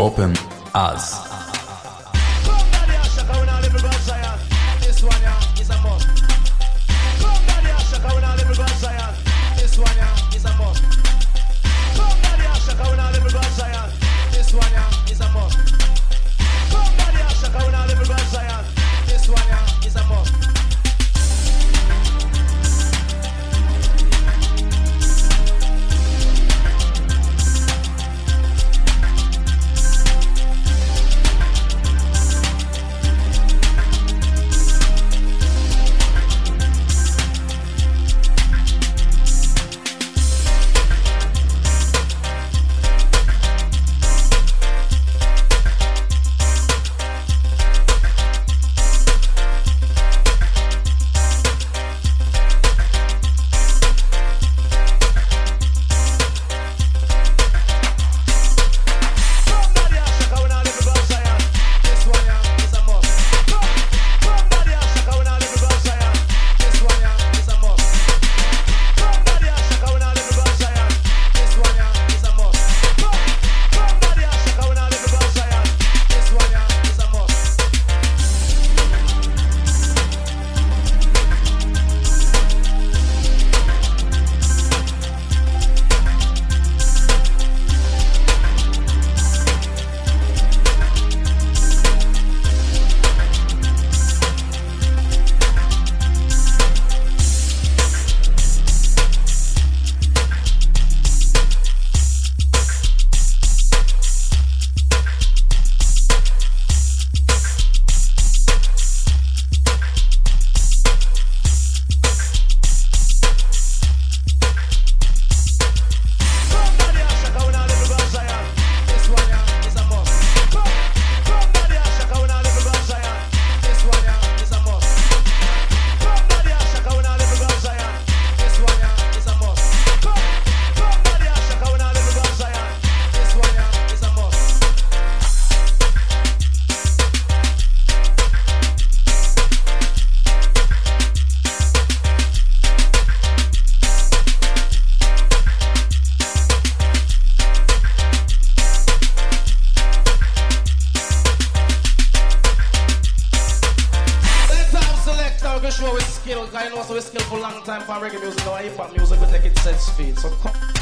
Open As. This one, yeah, is a must. Come down here, Shaka, we not live in God Zion. This one, yeah, is a must. Come down here, Shaka, we not live in God Zion. This one, yeah, is a must. Come down here, Shaka, we not live in God Zion. This one, yeah, is a must. Show with skill, because I know so we skill for a long time for reggae music, now hip hop music, we take it set speed. So come.